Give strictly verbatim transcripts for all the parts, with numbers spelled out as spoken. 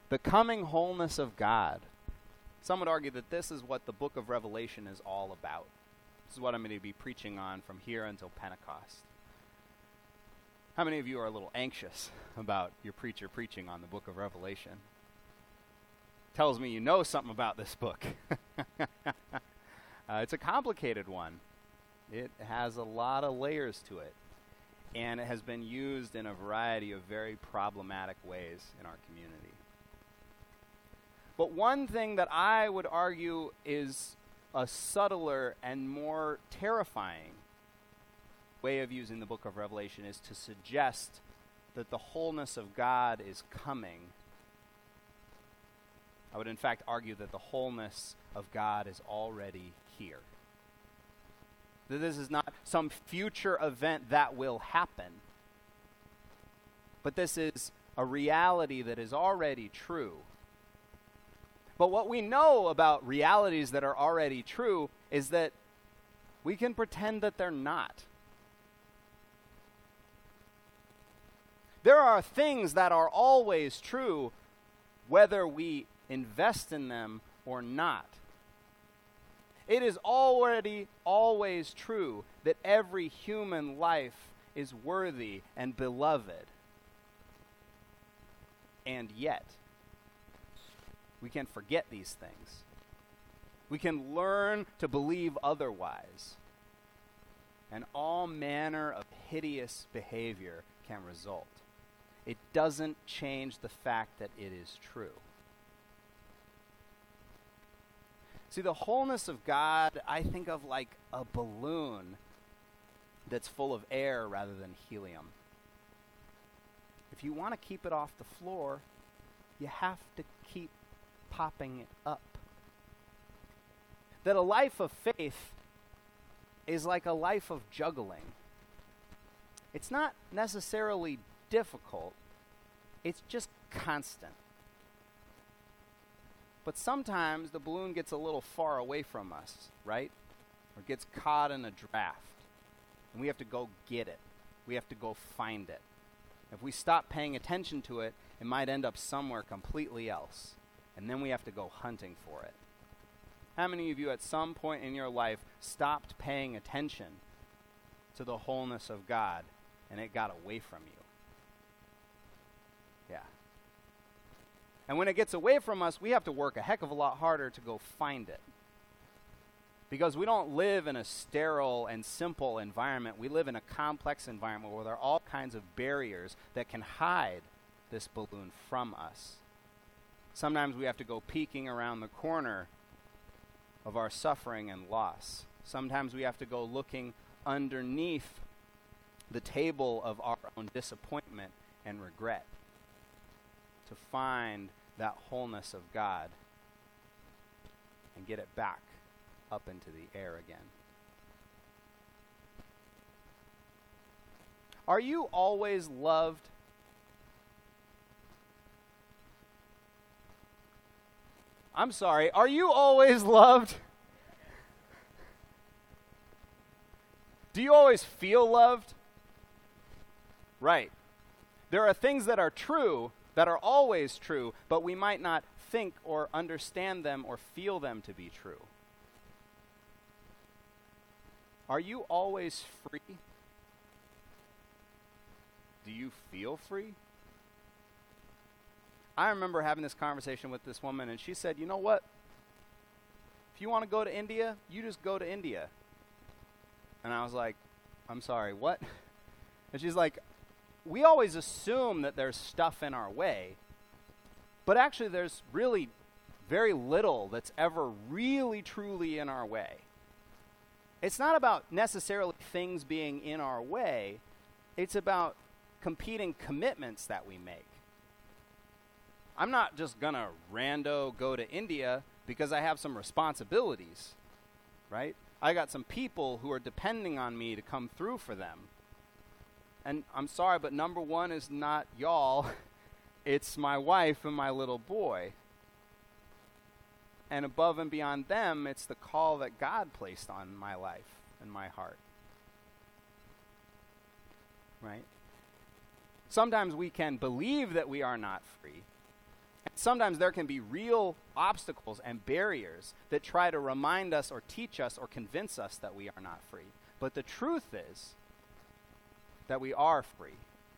The coming wholeness of God. Some would argue that this is what the book of Revelation is all about. This is what I'm going to be preaching on from here until Pentecost. How many of you are a little anxious about your preacher preaching on the book of Revelation? Tells me you know something about this book. uh, it's a complicated one. It has a lot of layers to it. And it has been used in a variety of very problematic ways in our community. But one thing that I would argue is a subtler and more terrifying way of using the book of Revelation is to suggest that the wholeness of God is coming. I would in fact argue that the wholeness of God is already here. That this is not some future event that will happen, but this is a reality that is already true. But what we know about realities that are already true is that we can pretend that they're not. There are things that are always true, whether we invest in them or not. It is already always true that every human life is worthy and beloved. And yet, we can forget these things. We can learn to believe otherwise. And all manner of hideous behavior can result. It doesn't change the fact that it is true. See, the wholeness of God, I think of like a balloon that's full of air rather than helium. If you want to keep it off the floor, you have to keep popping it up. That a life of faith is like a life of juggling. It's not necessarily difficult, it's just constant. But sometimes the balloon gets a little far away from us, right? Or gets caught in a draft. And we have to go get it. We have to go find it. If we stop paying attention to it, it might end up somewhere completely else. And then we have to go hunting for it. How many of you at some point in your life stopped paying attention to the wholeness of God and it got away from you? Yeah. And when it gets away from us, we have to work a heck of a lot harder to go find it. Because we don't live in a sterile and simple environment. We live in a complex environment where there are all kinds of barriers that can hide this balloon from us. Sometimes we have to go peeking around the corner of our suffering and loss. Sometimes we have to go looking underneath the table of our own disappointment and regret to find that wholeness of God and get it back up into the air again. Are you always loved? I'm sorry, are you always loved? Do you always feel loved? Right. There are things that are true, that are always true, but we might not think or understand them or feel them to be true. Are you always free? Do you feel free? I remember having this conversation with this woman, and she said, you know what? If you want to go to India, you just go to India. And I was like, I'm sorry, what? And she's like, we always assume that there's stuff in our way, but actually there's really very little that's ever really truly in our way. It's not about necessarily things being in our way. It's about competing commitments that we make. I'm not just going to rando go to India because I have some responsibilities, right? I got some people who are depending on me to come through for them. And I'm sorry, but number one is not y'all. It's my wife and my little boy. And above and beyond them, it's the call that God placed on my life and my heart. Right? Sometimes we can believe that we are not free. And sometimes there can be real obstacles and barriers that try to remind us or teach us or convince us that we are not free. But the truth is that we are free.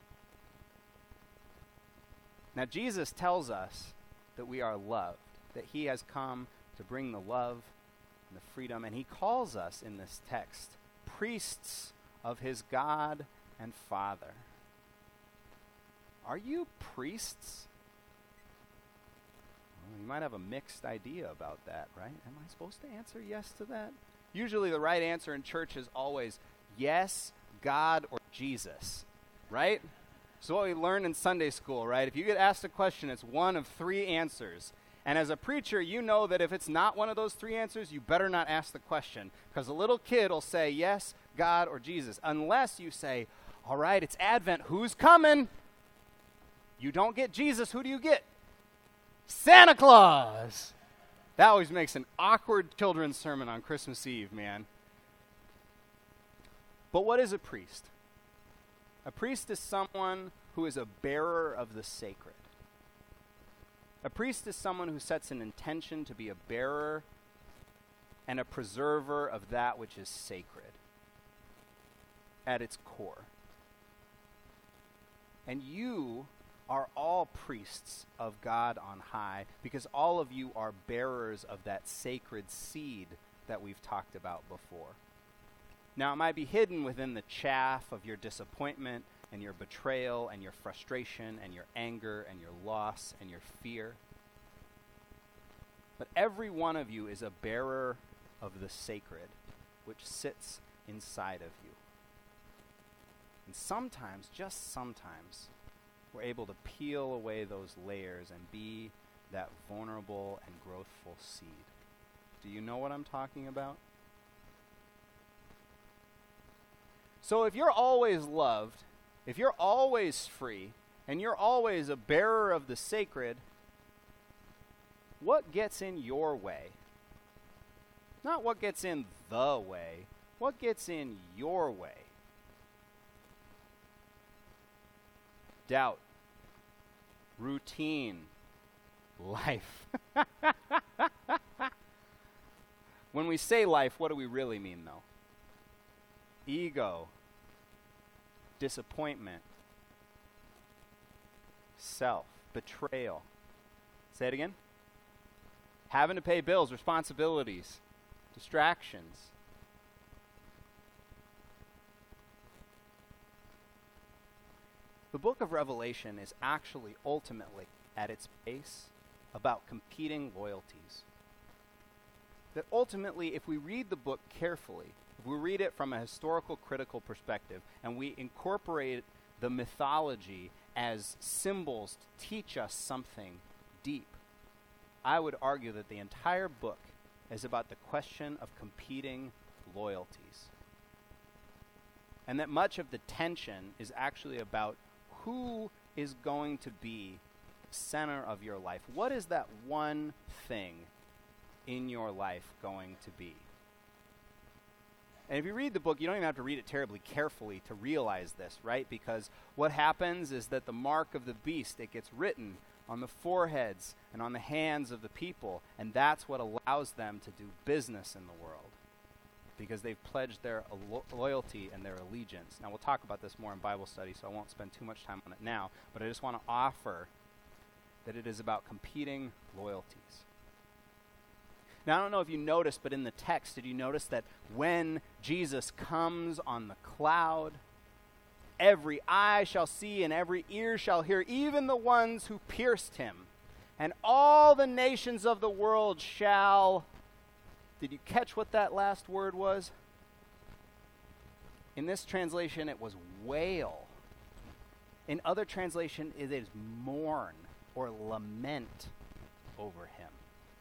Now, Jesus tells us that we are loved, that he has come to bring the love and the freedom, and he calls us in this text priests of his God and Father. Are you priests? Well, you might have a mixed idea about that, right? Am I supposed to answer yes to that? Usually the right answer in church is always yes, God, or Jesus, right? So what we learned in Sunday school, right? If you get asked a question, it's one of three answers. And as a preacher, you know that if it's not one of those three answers, you better not ask the question. Because a little kid will say yes, God, or Jesus. Unless you say, all right, it's Advent. Who's coming? You don't get Jesus. Who do you get? Santa Claus. That always makes an awkward children's sermon on Christmas Eve, man. But what is a priest? A priest is someone who is a bearer of the sacred. A priest is someone who sets an intention to be a bearer and a preserver of that which is sacred at its core. And you are all priests of God on high because all of you are bearers of that sacred seed that we've talked about before. Now, it might be hidden within the chaff of your disappointment and your betrayal and your frustration and your anger and your loss and your fear. But every one of you is a bearer of the sacred, which sits inside of you. And sometimes, just sometimes, we're able to peel away those layers and be that vulnerable and growthful seed. Do you know what I'm talking about? So if you're always loved, if you're always free, and you're always a bearer of the sacred, what gets in your way? Not what gets in the way. What gets in your way? Doubt, routine, life. When we say life, what do we really mean, though? Ego, disappointment, self, betrayal. Say it again. Having to pay bills, responsibilities, distractions. The book of Revelation is actually ultimately, at its base, about competing loyalties. That ultimately, if we read the book carefully, if we read it from a historical critical perspective, and we incorporate the mythology as symbols to teach us something deep, I would argue that the entire book is about the question of competing loyalties. And that much of the tension is actually about who is going to be the center of your life. What is that one thing in your life going to be? And if you read the book, you don't even have to read it terribly carefully to realize this, right? Because what happens is that the mark of the beast, it gets written on the foreheads and on the hands of the people, and that's what allows them to do business in the world, because they've pledged their lo- loyalty and their allegiance. Now, we'll talk about this more in Bible study, so I won't spend too much time on it now, but I just want to offer that it is about competing loyalties. Now, I don't know if you noticed, but in the text, did you notice that when Jesus comes on the cloud, every eye shall see and every ear shall hear, even the ones who pierced him, and all the nations of the world shall... Did you catch what that last word was? In this translation, it was wail. In other translation, it is mourn or lament over him.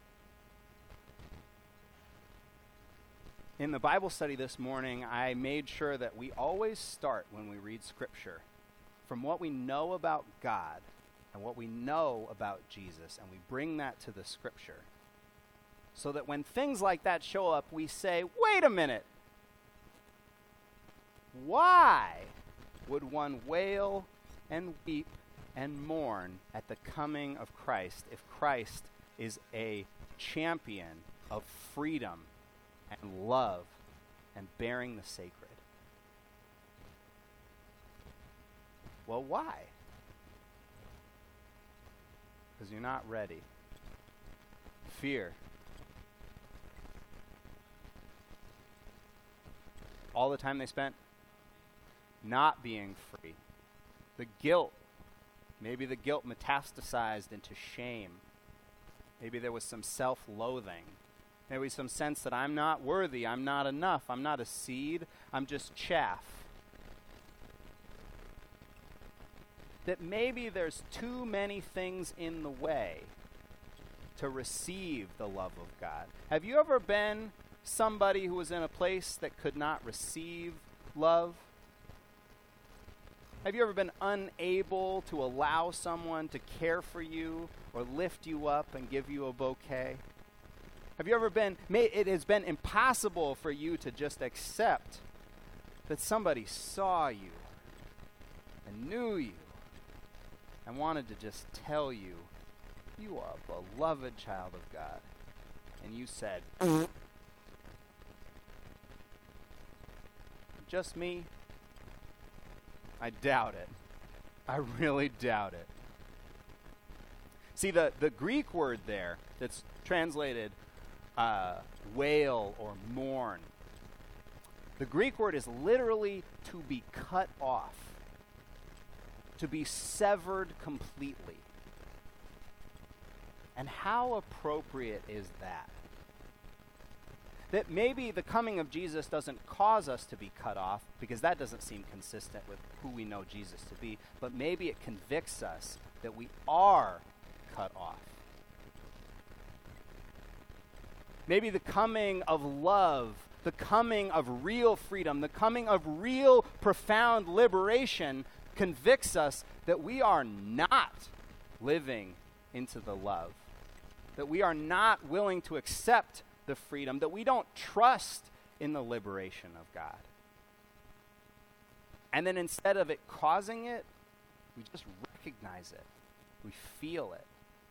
In the Bible study this morning, I made sure that we always start when we read Scripture from what we know about God and what we know about Jesus, and we bring that to the Scripture. So that when things like that show up, we say, wait a minute. Why would one wail and weep and mourn at the coming of Christ if Christ is a champion of freedom and love and bearing the sacred? Well, why? Because you're not ready. Fear. All the time they spent not being free. The guilt. Maybe the guilt metastasized into shame. Maybe there was some self-loathing. Maybe some sense that I'm not worthy, I'm not enough, I'm not a seed, I'm just chaff. That maybe there's too many things in the way to receive the love of God. Have you ever been somebody who was in a place that could not receive love? Have you ever been unable to allow someone to care for you or lift you up and give you a bouquet? Have you ever been, may, it has been impossible for you to just accept that somebody saw you and knew you and wanted to just tell you, you are a beloved child of God. And you said, just me? I doubt it. I really doubt it. See, the, the Greek word there that's translated uh, wail or mourn, the Greek word is literally to be cut off, to be severed completely. And how appropriate is that? That maybe the coming of Jesus doesn't cause us to be cut off, because that doesn't seem consistent with who we know Jesus to be, but maybe it convicts us that we are cut off. Maybe the coming of love, the coming of real freedom, the coming of real profound liberation convicts us that we are not living into the love, that we are not willing to accept the freedom, that we don't trust in the liberation of God. And then instead of it causing it, we just recognize it. We feel it.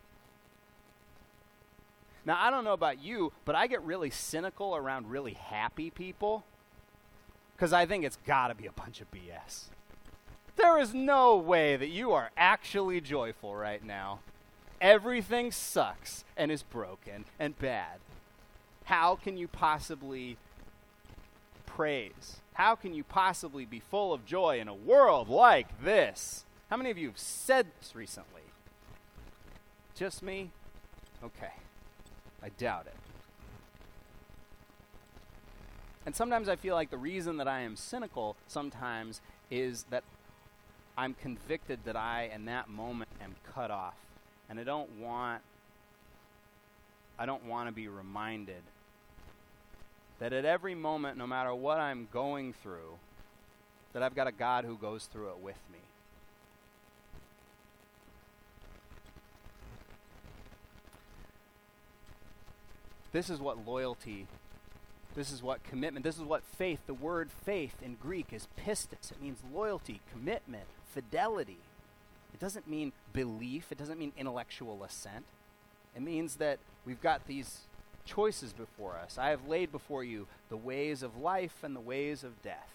Now, I don't know about you, but I get really cynical around really happy people because I think it's got to be a bunch of B S. There is no way that you are actually joyful right now. Everything sucks and is broken and bad. How can you possibly praise? How can you possibly be full of joy in a world like this? How many of you have said this recently? Just me? Okay. I doubt it. And sometimes I feel like the reason that I am cynical sometimes is that I'm convicted that I, in that moment, am cut off. And I don't want, I don't want to be reminded that at every moment, no matter what I'm going through, that I've got a God who goes through it with me. This is what loyalty, this is what commitment, this is what faith, the word faith in Greek is pistis. It means loyalty, commitment, fidelity. It doesn't mean belief. It doesn't mean intellectual assent. It means that we've got these choices before us. I have laid before you the ways of life and the ways of death.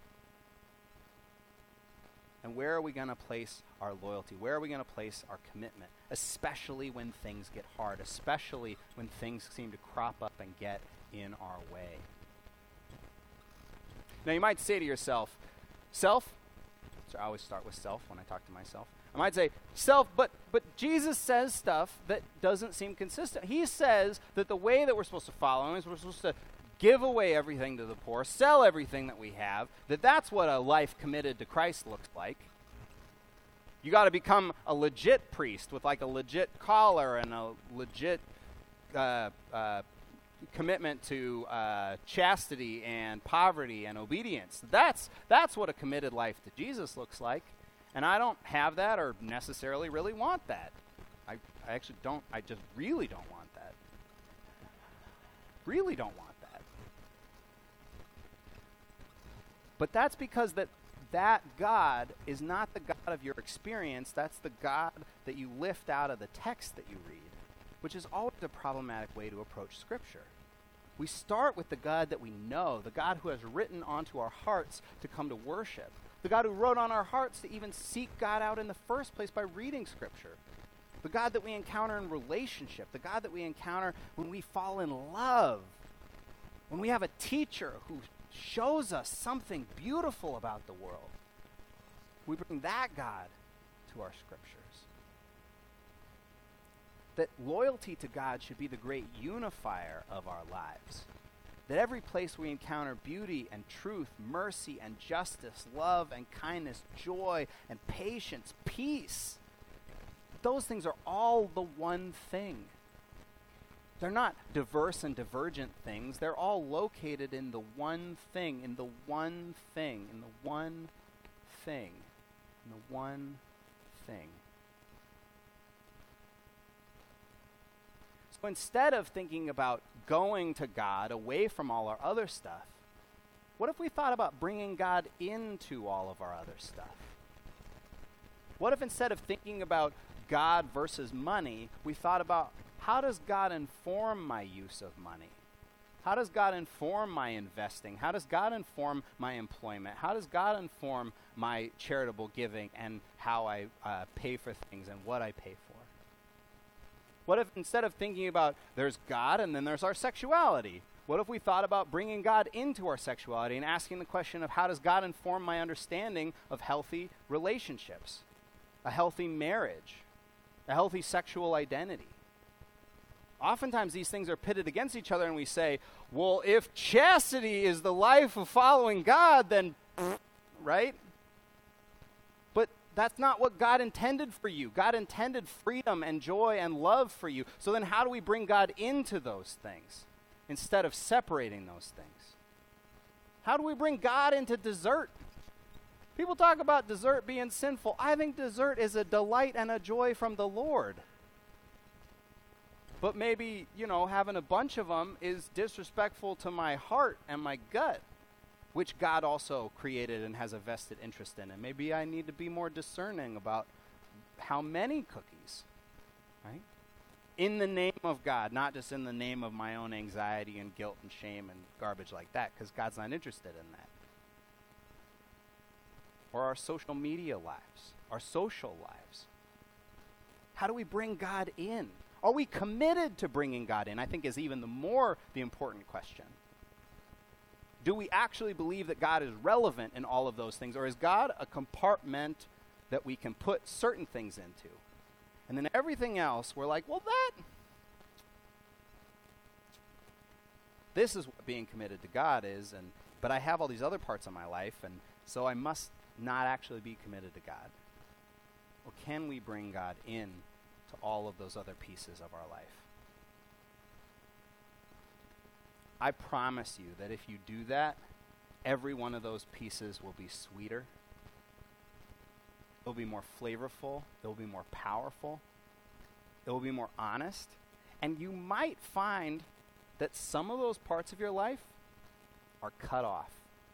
And where are we going to place our loyalty? Where are we going to place our commitment? Especially when things get hard, especially when things seem to crop up and get in our way. Now you might say to yourself, self, so I always start with self when I talk to myself. I might say, self, but but Jesus says stuff that doesn't seem consistent. He says that the way that we're supposed to follow him is we're supposed to give away everything to the poor, sell everything that we have, that that's what a life committed to Christ looks like. You got to become a legit priest with like a legit collar and a legit uh, uh, commitment to uh, chastity and poverty and obedience. That's that's what a committed life to Jesus looks like. And I don't have that or necessarily really want that. I, I actually don't, I just really don't want that. Really don't want that. But that's because that that God is not the God of your experience. That's the God that you lift out of the text that you read, which is always a problematic way to approach Scripture. We start with the God that we know, the God who has written onto our hearts to come to worship, the God who wrote on our hearts to even seek God out in the first place by reading Scripture, the God that we encounter in relationship, the God that we encounter when we fall in love, when we have a teacher who shows us something beautiful about the world. We bring that God to our Scriptures. That loyalty to God should be the great unifier of our lives. That every place we encounter beauty and truth, mercy and justice, love and kindness, joy and patience, peace, those things are all the one thing. They're not diverse and divergent things. They're all located in the one thing, in the one thing, in the one thing, in the one thing. So instead of thinking about going to God away from all our other stuff, what if we thought about bringing God into all of our other stuff? What if instead of thinking about God versus money, we thought about how does God inform my use of money? How does God inform my investing? How does God inform my employment? How does God inform my charitable giving and how I uh, pay for things and what I pay for? What if instead of thinking about there's God and then there's our sexuality, what if we thought about bringing God into our sexuality and asking the question of how does God inform my understanding of healthy relationships, a healthy marriage, a healthy sexual identity? Oftentimes these things are pitted against each other and we say, well, if chastity is the life of following God, then, right? But that's not what God intended for you. God intended freedom and joy and love for you. So then how do we bring God into those things instead of separating those things? How do we bring God into dessert? People talk about dessert being sinful. I think dessert is a delight and a joy from the Lord. But maybe, you know, having a bunch of them is disrespectful to my heart and my gut, which God also created and has a vested interest in. And maybe I need to be more discerning about how many cookies, right? In the name of God, not just in the name of my own anxiety and guilt and shame and garbage like that, because God's not interested in that. Or our social media lives, our social lives. How do we bring God in? Are we committed to bringing God in? I think is even the more the important question. Do we actually believe that God is relevant in all of those things? Or is God a compartment that we can put certain things into? And then everything else, we're like, well, that... This is what being committed to God is, and but I have all these other parts of my life, and so I must not actually be committed to God. Or can we bring God in to all of those other pieces of our life? I promise you that if you do that, every one of those pieces will be sweeter. It'll be more flavorful. It'll be more powerful. It will be more honest. And you might find that some of those parts of your life are cut off.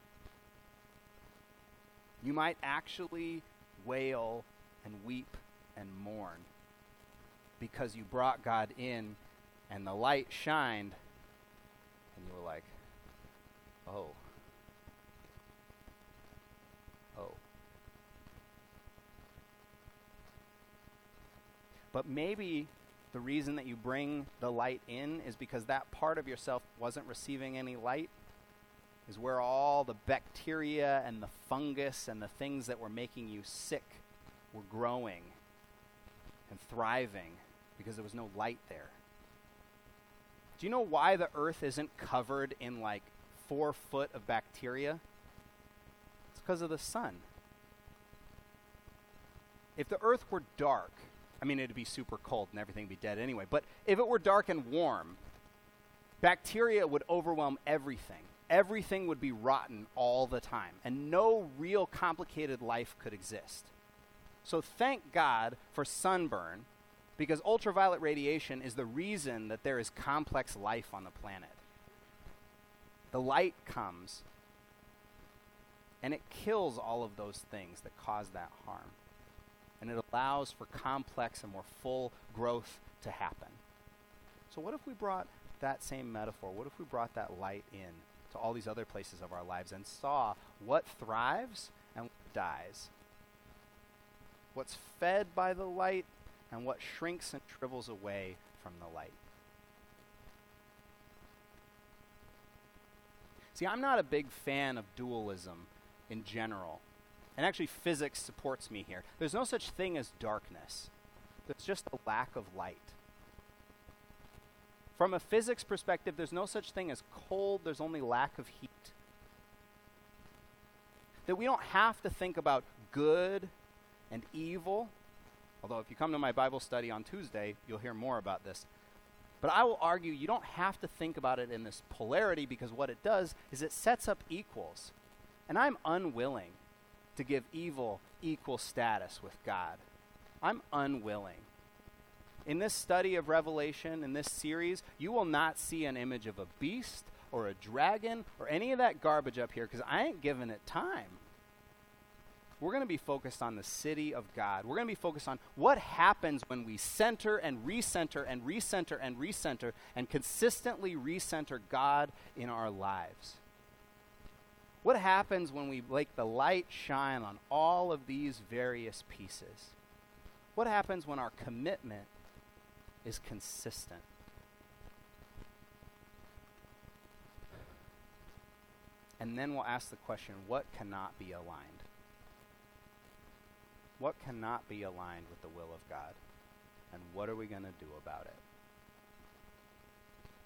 You might actually wail and weep and mourn because you brought God in and the light shined and you were like, oh, oh. But maybe the reason that you bring the light in is because that part of yourself wasn't receiving any light, is where all the bacteria and the fungus and the things that were making you sick were growing and thriving because there was no light there. Do you know why the earth isn't covered in like four foot of bacteria? It's because of the sun. If the earth were dark, I mean, it'd be super cold and everything would be dead anyway, but if it were dark and warm, bacteria would overwhelm everything. Everything would be rotten all the time, and no real complicated life could exist. So thank God for sunburn, because ultraviolet radiation is the reason that there is complex life on the planet. The light comes, And it kills all of those things that cause that harm. And it allows for complex and more full growth to happen. So what if we brought that same metaphor? What if we brought that light in to all these other places of our lives and saw what thrives and what dies? What's fed by the light and what shrinks and shrivels away from the light? See, I'm not a big fan of dualism in general. And actually, physics supports me here. There's no such thing as darkness. There's just a lack of light. From a physics perspective, there's no such thing as cold. There's only lack of heat. That we don't have to think about good and evil. Although if you come to my Bible study on Tuesday, you'll hear more about this. But I will argue you don't have to think about it in this polarity, because what it does is it sets up equals. And I'm unwilling to give evil equal status with God. I'm unwilling. In this study of Revelation, in this series, you will not see an image of a beast or a dragon or any of that garbage up here, because I ain't giving it time. We're going to be focused on the city of God. We're going to be focused on what happens when we center and recenter and recenter and recenter and consistently recenter God in our lives. What happens when we let the light shine on all of these various pieces? What happens when our commitment is consistent? And then we'll ask the question, what cannot be aligned? What cannot be aligned with the will of God? And what are we going to do about it?